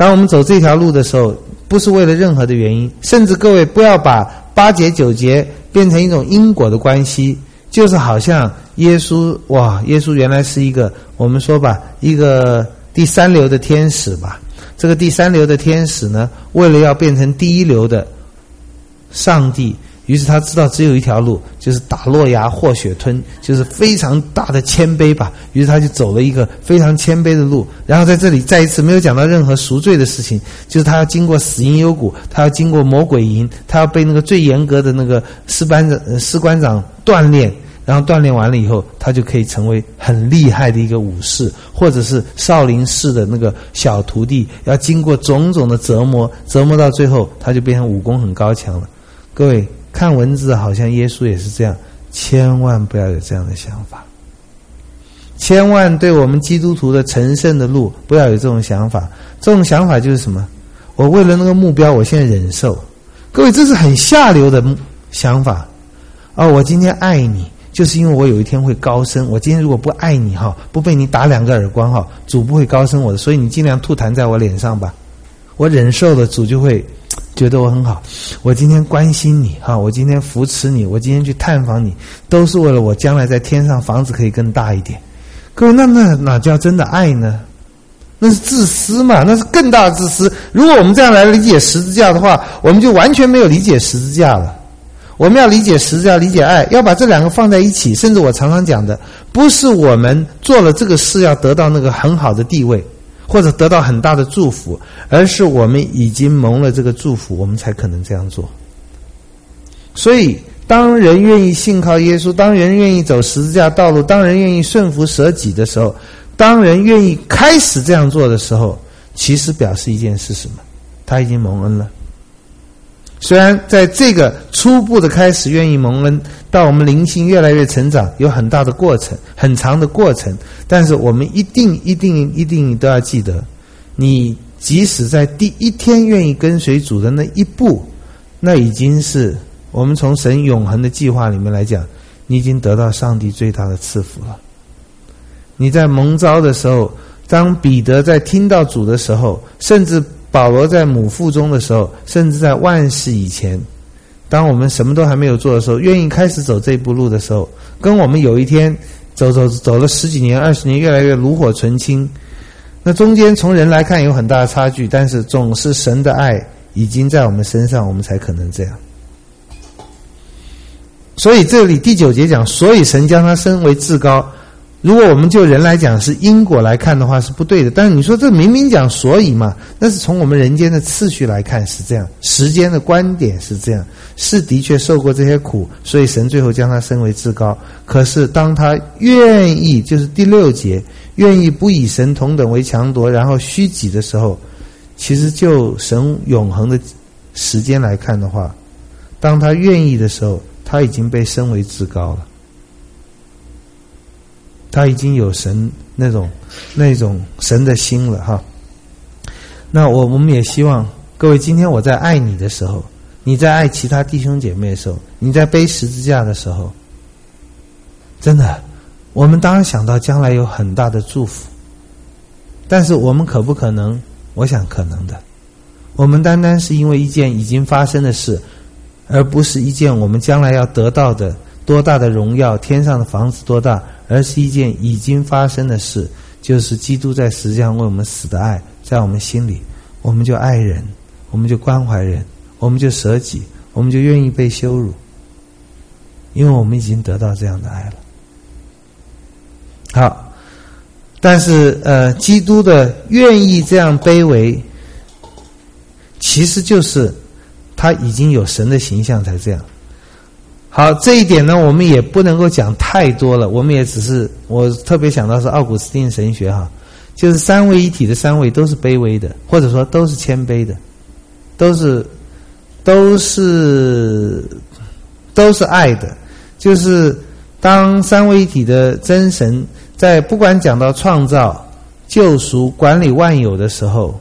当我们走这条路的时候，不是为了任何的原因，甚至各位不要把8节9节变成一种因果的关系，就是好像耶稣原来是一个，我们说吧，一个第3流的天使吧。这个第3流的天使呢，为了要变成第1流的上帝，于是他知道只有一条路，就是打落牙或血吞，就是非常大的谦卑吧。于是他就走了一个非常谦卑的路，然后在这里再一次没有讲到任何赎罪的事情，就是他要经过死荫幽谷，他要经过魔鬼营，他要被那个最严格的那个士官长锻炼，然后锻炼完了以后，他就可以成为很厉害的一个武士，或者是少林寺的那个小徒弟，要经过种种的折磨到最后，他就变成武功很高强了。各位看文字，好像耶稣也是这样，千万不要有这样的想法，千万对我们基督徒的成圣的路不要有这种想法。这种想法就是什么？我为了那个目标，我现在忍受。各位，这是很下流的想法。我今天爱你，就是因为我有一天会高升。我今天如果不爱你不被你打2个耳光主不会高升我的，所以你尽量吐痰在我脸上吧。我忍受了，主就会觉得我很好。我今天关心你我今天扶持你，我今天去探访你，都是为了我将来在天上房子可以更大一点。各位，那哪叫真的爱呢？那是自私嘛，那是更大的自私。如果我们这样来理解十字架的话，我们就完全没有理解十字架了。我们要理解十字架，理解爱，要把这2个放在一起。甚至我常常讲的，不是我们做了这个事要得到那个很好的地位，或者得到很大的祝福，而是我们已经蒙了这个祝福，我们才可能这样做。所以当人愿意信靠耶稣，当人愿意走十字架道路，当人愿意顺服舍己的时候，当人愿意开始这样做的时候，其实表示一件事什么？他已经蒙恩了。虽然在这个初步的开始愿意蒙恩，到我们灵性越来越成长，有很大的过程，很长的过程，但是我们一定都要记得，你即使在第1天愿意跟随主的那一步，那已经是我们从神永恒的计划里面来讲，你已经得到上帝最大的赐福了。你在蒙召的时候，当彼得在听到主的时候，甚至保罗在母腹中的时候，甚至在万事以前，当我们什么都还没有做的时候，愿意开始走这步路的时候，跟我们有一天走了10几年20年，越来越炉火纯青，那中间从人来看有很大的差距，但是总是神的爱已经在我们身上，我们才可能这样。所以这里第9节讲，所以神将他升为至高。如果我们就人来讲是因果来看的话是不对的，但是你说这明明讲所以嘛，那是从我们人间的次序来看是这样，时间的观点是这样，是的确受过这些苦，所以神最后将他升为至高。可是当他愿意，就是第6节，愿意不以神同等为强夺，然后虚己的时候，其实就神永恒的时间来看的话，当他愿意的时候，他已经被升为至高了。他已经有神那种神的心了那我们也希望各位，今天我在爱你的时候，你在爱其他弟兄姐妹的时候，你在背十字架的时候，真的，我们当然想到将来有很大的祝福，但是我们可不可能？我想可能的。我们单单是因为一件已经发生的事，而不是一件我们将来要得到的多大的荣耀，天上的房子多大，而是一件已经发生的事，就是基督在十字架上为我们死的爱，在我们心里，我们就爱人，我们就关怀人，我们就舍己，我们就愿意被羞辱，因为我们已经得到这样的爱了。好，但是基督的愿意这样卑微，其实就是他已经有神的形象才这样。好，这一点呢，我们也不能够讲太多了，我们也只是，我特别想到是奥古斯丁神学就是三位一体的三位都是卑微的，或者说都是谦卑的，都是爱的。就是当三位一体的真神在不管讲到创造、救赎、管理万有的时候，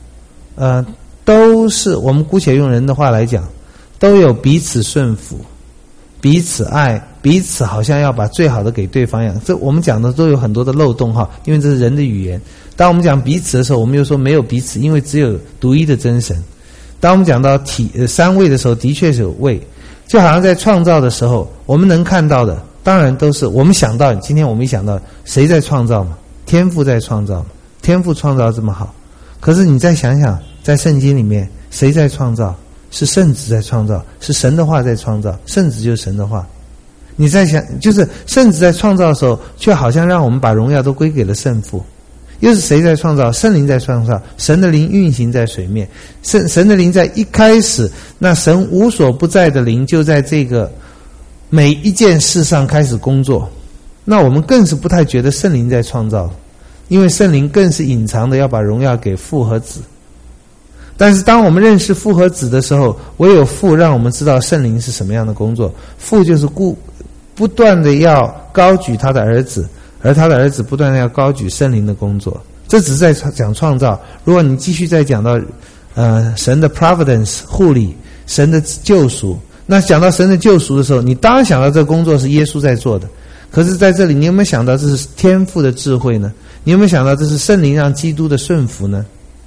都是，我们姑且用人的话来讲，都有彼此顺服、彼此爱、 彼此好像要把最好的给对方一样。这我们讲的都有很多的漏洞哈，因为这是人的语言。当我们讲彼此的时候，我们又说没有彼此，因为只有独一的真神。当我们讲到三位的时候，的确是有位，就好像在创造的时候，我们能看到的当然都是我们想到，今天我们一想到谁在创造嘛？天父在创造嘛？天父创造这么好，可是你再想想，在圣经里面谁在创造？是圣子在创造，是神的话在创造，圣子就是神的话。你在想，就是圣子在创造的时候，却好像让我们把荣耀都归给了圣父。又是谁在创造？圣灵在创造，神的灵运行在水面。神的灵在一开始，那神无所不在的灵就在这个每一件事上开始工作。那我们更是不太觉得圣灵在创造，因为圣灵更是隐藏的要把荣耀给父和子。但是当我们认识父和子的时候，唯有父让我们知道圣灵是什么样的工作。父就是不断的要高举他的儿子，而他的儿子不断的要高举圣灵的工作。这只是在讲创造。如果你继续再讲到神的 providence 护理，神的救赎，那讲到神的救赎的时候，你当然想到这个工作是耶稣在做的。可是在这里，你有没有想到这是天父的智慧呢？你有没有想到这是圣灵让基督的顺服呢？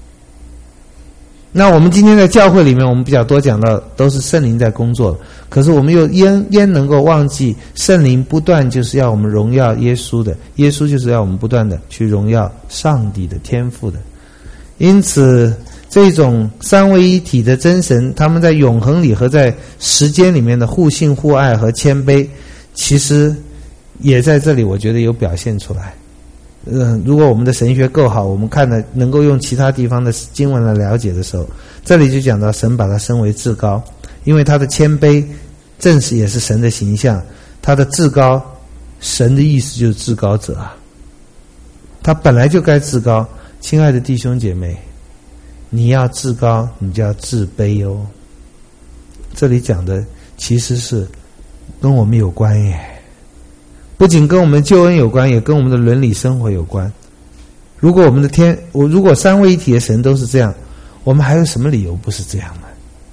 那我们今天在教会里面，我们比较多讲到都是圣灵在工作，可是我们又焉能够忘记圣灵不断就是要我们荣耀耶稣的，耶稣就是要我们不断的去荣耀上帝的天父的。因此这种三位一体的真神，他们在永恒里和在时间里面的互信互爱和谦卑，其实也在这里我觉得有表现出来。如果我们的神学够好，我们看的能够用其他地方的经文来了解的时候，这里就讲到神把他升为至高，因为他的谦卑正是也是神的形象，他的至高，神的意思就是至高者啊，他本来就该至高。亲爱的弟兄姐妹，你要至高，你就要自卑哦。这里讲的其实是跟我们有关耶，不仅跟我们救恩有关，也跟我们的伦理生活有关。如果如果三位一体的神都是这样，我们还有什么理由不是这样呢？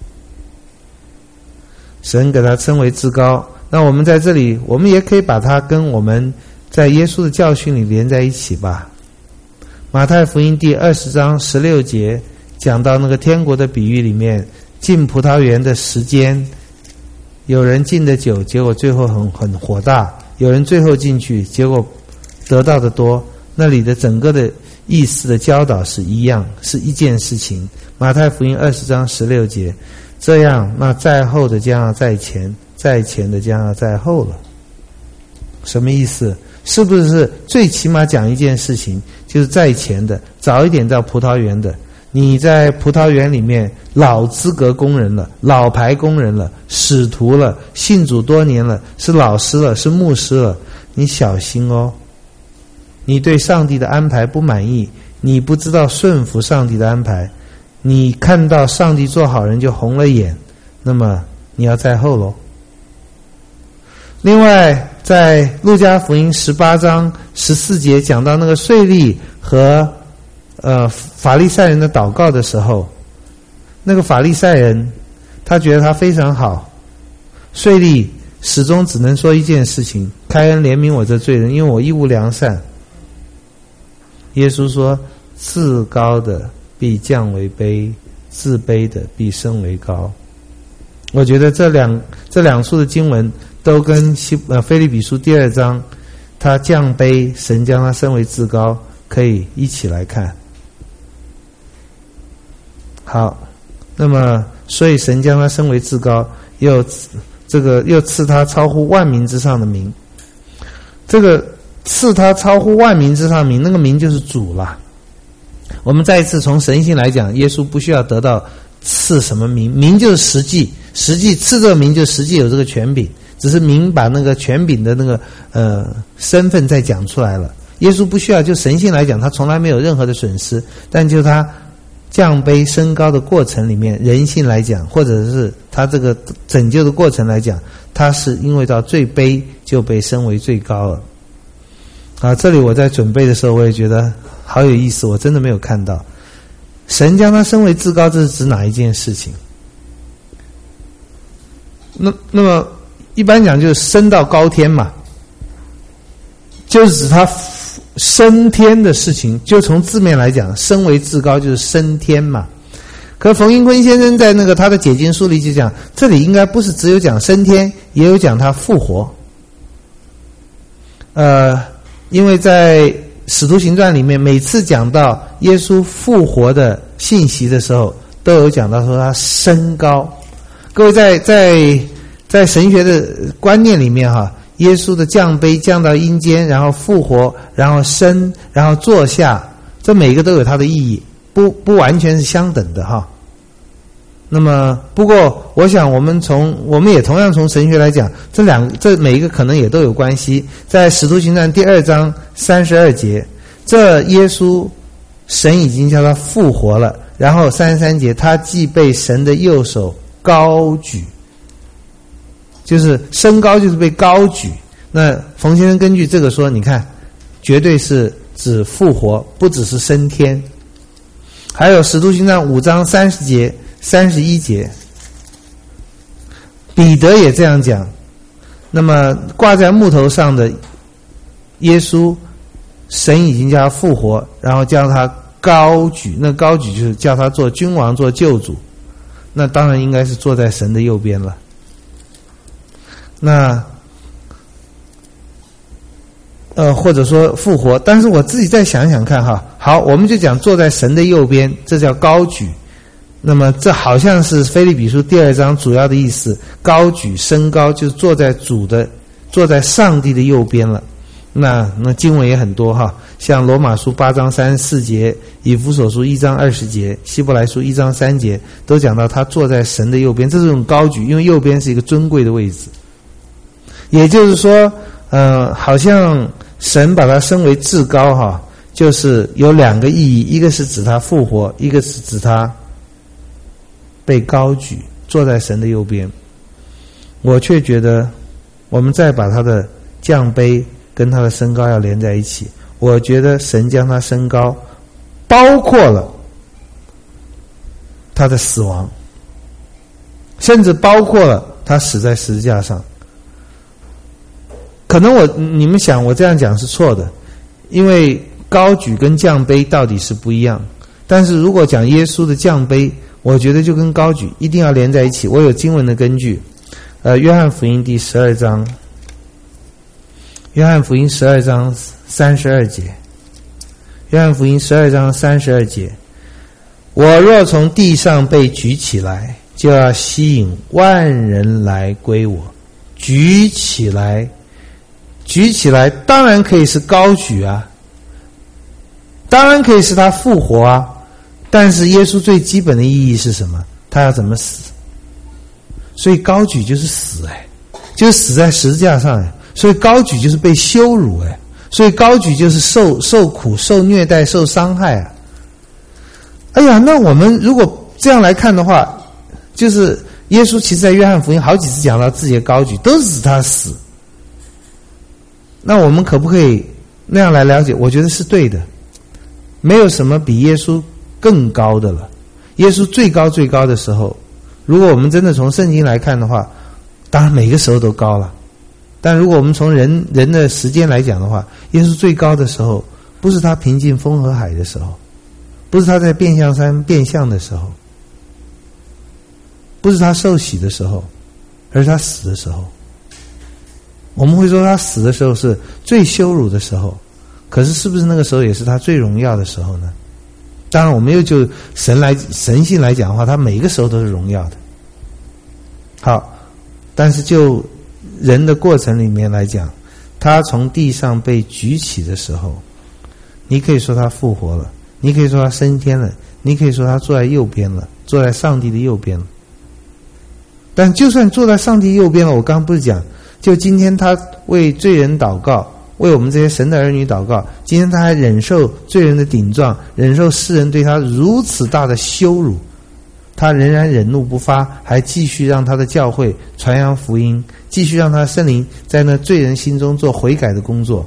神给他称为至高，那我们在这里，我们也可以把它跟我们在耶稣的教训里连在一起吧。马太福音第20章16节讲到那个天国的比喻里面，进葡萄园的时间，有人进的久，结果最后很火大，有人最后进去，结果得到的多。那里的整个的意思的教导是一样，是一件事情。马太福音20章16节，这样那在后的将要在前，在前的将要在后了。什么意思？是不是最起码讲一件事情，就是在前的早一点到葡萄园的，你在葡萄园里面老资格工人了，老牌工人了，使徒了，信主多年了，是老师了，是牧师了，你小心哦。你对上帝的安排不满意，你不知道顺服上帝的安排，你看到上帝做好人就红了眼，那么你要在后咯。另外在路加福音18章14节讲到那个税吏和法利赛人的祷告的时候，那个法利赛人他觉得他非常好，税吏始终只能说一件事情，开恩怜悯我这罪人，因为我一无良善。耶稣说，自高的必降为卑，自卑的必升为高。我觉得这两处的经文都跟腓立比书第2章他降卑，神将他升为至高，可以一起来看。好，那么所以神将他升为至高，又赐他超乎万民之上的名。这个赐他超乎万民之上的名，那个名就是主啦。我们再一次从神性来讲，耶稣不需要得到赐什么名，名就是实际赐这个名就实际有这个权柄，只是名把那个权柄的那个身份再讲出来了。耶稣不需要，就神性来讲，他从来没有任何的损失，但就他降卑升高的过程里面，人性来讲，或者是他这个拯救的过程来讲，他是因为到最卑就被升为最高了。这里我在准备的时候，我也觉得好有意思，我真的没有看到神将他升为至高，这是指哪一件事情？那么一般讲就是升到高天嘛，就是指他升天的事情，就从字面来讲，升为至高就是升天嘛。可冯英坤先生在那个他的解经书里就讲，这里应该不是只有讲升天，也有讲他复活。因为在使徒行传里面，每次讲到耶稣复活的信息的时候，都有讲到说他升高。各位在神学的观念里面哈，耶稣的降卑降到阴间，然后复活，然后升，然后坐下，这每一个都有它的意义，不完全是相等的哈。那么不过我想我们也同样从神学来讲，这每一个可能也都有关系。在使徒行传第2章32节，这耶稣神已经叫他复活了，然后33节他既被神的右手高举，就是升高就是被高举。那冯先生根据这个说，你看绝对是指复活，不只是升天。还有使徒行传5章30节31节，彼得也这样讲。那么挂在木头上的耶稣，神已经叫他复活，然后叫他高举，那高举就是叫他做君王，做救主，那当然应该是坐在神的右边了。那或者说复活，但是我自己再想想看哈。好，我们就讲坐在神的右边，这叫高举。那么这好像是腓立比书第2章主要的意思，高举升高就是坐在上帝的右边了。那经文也很多哈，像罗马书8章34节，以弗所书1章20节，希伯来书1章3节，都讲到他坐在神的右边，这是一种高举，因为右边是一个尊贵的位置。也就是说好像神把它升为至高哈，就是有2个意义，一个是指他复活，一个是指他被高举，坐在神的右边。我却觉得我们再把他的降卑跟他的升高要连在一起，我觉得神将他升高包括了他的死亡，甚至包括了他死在十字架上。可能你们想我这样讲是错的，因为高举跟降卑到底是不一样。但是如果讲耶稣的降卑，我觉得就跟高举一定要连在一起。我有经文的根据，约翰福音第12章，约翰福音12章32节，约翰福音12章32节，我若从地上被举起来，就要吸引万人来归我。举起来，举起来当然可以是高举啊，当然可以是他复活啊，但是耶稣最基本的意义是什么？他要怎么死？所以高举就是死就是死在十字架上所以高举就是被羞辱所以高举就是受苦、受虐待、受伤害哎呀，那我们如果这样来看的话，就是耶稣其实在约翰福音好几次讲到自己的高举，都是指他死。那我们可不可以那样来了解？我觉得是对的，没有什么比耶稣更高的了。耶稣最高最高的时候，如果我们真的从圣经来看的话，当然每个时候都高了，但如果我们从人的时间来讲的话，耶稣最高的时候不是他平静风和海的时候，不是他在变相山变相的时候，不是他受洗的时候，而是他死的时候。我们会说他死的时候是最羞辱的时候，可是是不是那个时候也是他最荣耀的时候呢？当然我们又就神性来讲的话，他每一个时候都是荣耀的。好，但是就人的过程里面来讲，他从地上被举起的时候，你可以说他复活了，你可以说他升天了，你可以说他坐在右边了，坐在上帝的右边了。但就算坐在上帝右边了，我刚刚不是讲，就今天他为罪人祷告，为我们这些神的儿女祷告，今天他还忍受罪人的顶撞，忍受世人对他如此大的羞辱，他仍然忍怒不发，还继续让他的教会传扬福音，继续让他圣灵在那罪人心中做悔改的工作。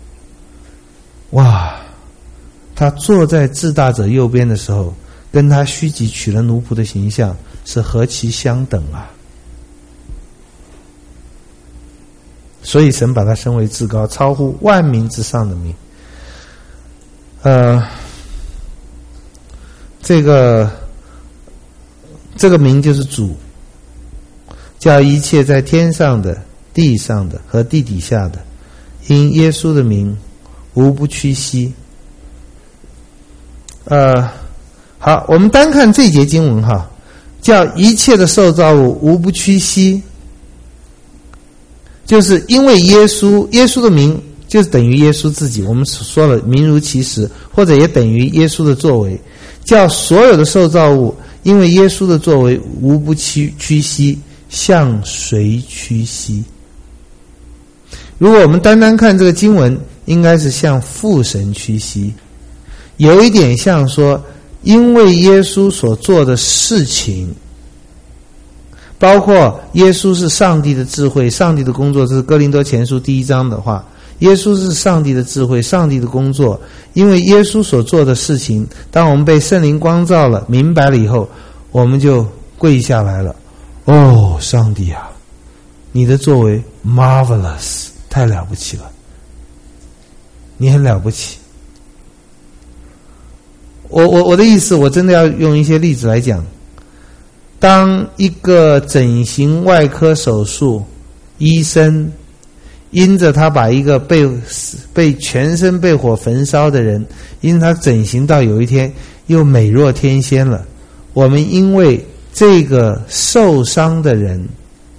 哇，他坐在至大者右边的时候，跟他虚己取了奴仆的形象是何其相等啊！ 所以神把他升为至高，超乎万民之上的名。这个名就是主，叫一切在天上的、地上的和地底下的，因耶稣的名，无不屈膝。好，我们单看这节经文哈，叫一切的受造物无不屈膝，就是因为耶稣的名就是等于耶稣自己，我们说了名如其实，或者也等于耶稣的作为，叫所有的受造物因为耶稣的作为无不屈膝，向谁屈膝？如果我们单单看这个经文，应该是向父神屈膝，有一点像说因为耶稣所做的事情，包括耶稣是上帝的智慧，上帝的工作，这是哥林多前书第1章的话，耶稣是上帝的智慧，上帝的工作，因为耶稣所做的事情，当我们被圣灵光照了，明白了以后，我们就跪下来了。哦，上帝啊，你的作为 marvelous， 太了不起了，你很了不起。我的意思，我真的要用一些例子来讲。当一个整形外科手术医生因着他把一个被全身被火焚烧的人，因他整形到有一天又美若天仙了，我们因为这个受伤的人，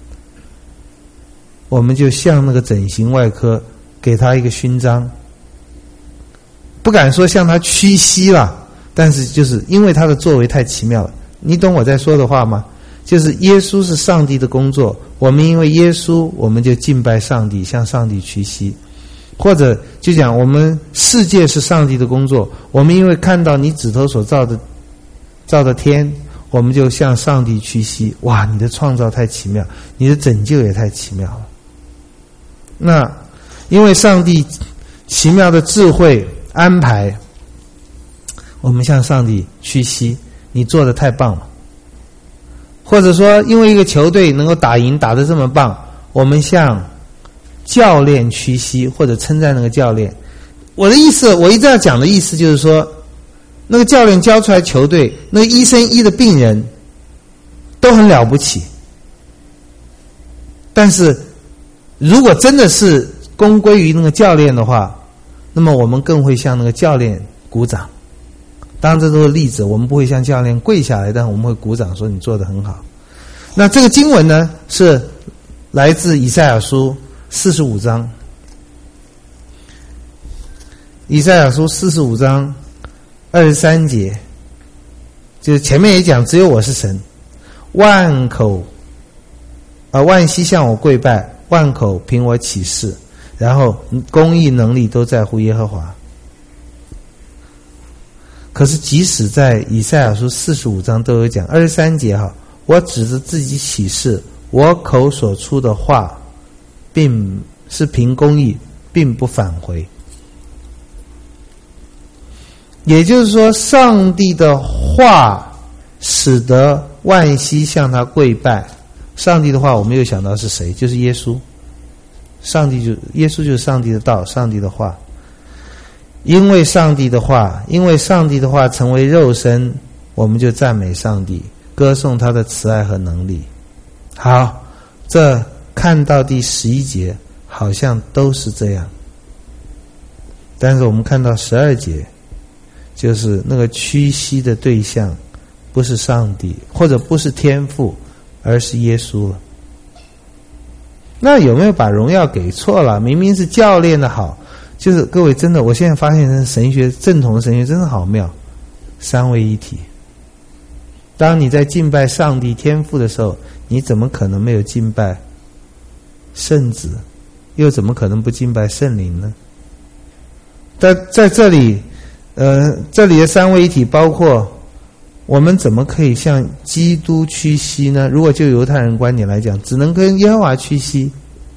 我们就向那个整形外科给他一个勋章，不敢说向他屈膝了，但是就是因为他的作为太奇妙了。你懂我在说的话吗？就是耶稣是上帝的工作，我们因为耶稣，我们就敬拜上帝，向上帝屈膝。或者就讲我们世界是上帝的工作，我们因为看到你指头所造的天，我们就向上帝屈膝。哇，你的创造太奇妙，你的拯救也太奇妙了。那因为上帝奇妙的智慧安排，我们向上帝屈膝，你做得太棒了。或者说因为一个球队能够打赢，打得这么棒，我们向教练屈膝，或者称赞那个教练。我的意思，我一直要讲的意思就是说，那个教练教出来球队，那个医生医的病人都很了不起，但是如果真的是功归于那个教练的话，那么我们更会向那个教练鼓掌。当然这都是例子，我们不会向教练跪下来，但我们会鼓掌说你做得很好。那这个经文呢，是来自以赛亚书45章。以赛亚书45章23节，就是前面也讲，只有我是神，万膝向我跪拜，万口凭我起誓，然后公义能力都在乎耶和华。可是即使在以赛亚书45章都有讲23节哈，我指着自己起誓，我口所出的话并是凭公义，并不返回。也就是说，上帝的话使得万膝向他跪拜。上帝的话我们又想到是谁？就是耶稣。耶稣就是上帝的道，上帝的话。因为上帝的话成为肉身，我们就赞美上帝，歌颂他的慈爱和能力。好，这看到第11节好像都是这样，但是我们看到12节，就是那个屈膝的对象不是上帝，或者不是天父，而是耶稣了。那有没有把荣耀给错了？明明是教练的好。就是各位真的，我现在发现神学正统的神学真的好妙，三位一体。当你在敬拜上帝天父的时候，你怎么可能没有敬拜圣子，又怎么可能不敬拜圣灵呢？在这里这里的三位一体包括我们怎么可以向基督屈膝呢？如果就犹太人观点来讲，只能跟耶和华屈膝。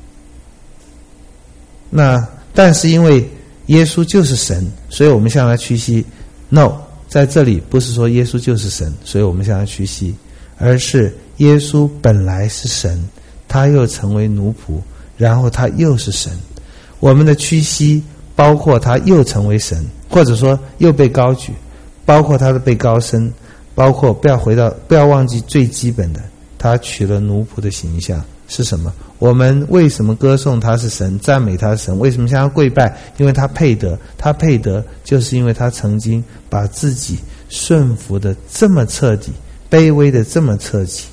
但是因为耶稣就是神，所以我们向他屈膝。 No， 在这里不是说耶稣就是神，所以我们向他屈膝，而是耶稣本来是神，他又成为奴仆， 然后他又是神。我们的屈膝包括他又成为神，或者说又被高举，包括他的被高升，包括不要忘记最基本的，他取了奴仆的形象是什么？我们为什么歌颂他是神，赞美他是神？为什么向他跪拜？因为他配得，他配得就是因为他曾经把自己顺服的这么彻底，卑微的这么彻底。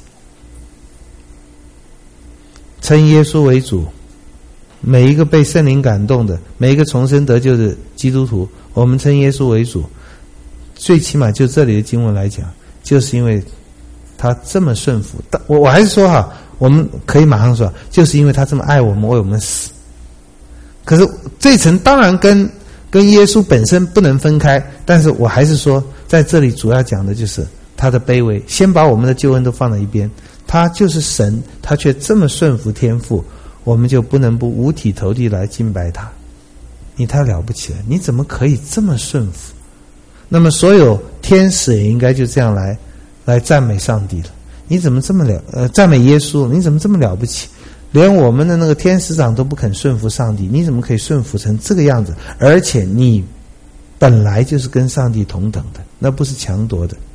称耶稣为主，每一个被圣灵感动的，每一个重生得救的基督徒，我们称耶稣为主，最起码就这里的经文来讲，就是因为他这么顺服。我还是说哈，我们可以马上说，就是因为他这么爱我们，为我们死。可是这层当然跟耶稣本身不能分开，但是我还是说，在这里主要讲的就是他的卑微。先把我们的救恩都放在一边，他就是神，他却这么顺服天父，我们就不能不五体投地来敬拜他。你太了不起了，你怎么可以这么顺服？那么所有天使也应该就这样来赞美上帝了。你怎么这么赞美耶稣？你怎么这么了不起？连我们的那个天使长都不肯顺服上帝，你怎么可以顺服成这个样子？而且你本来就是跟上帝同等的，那不是强夺的。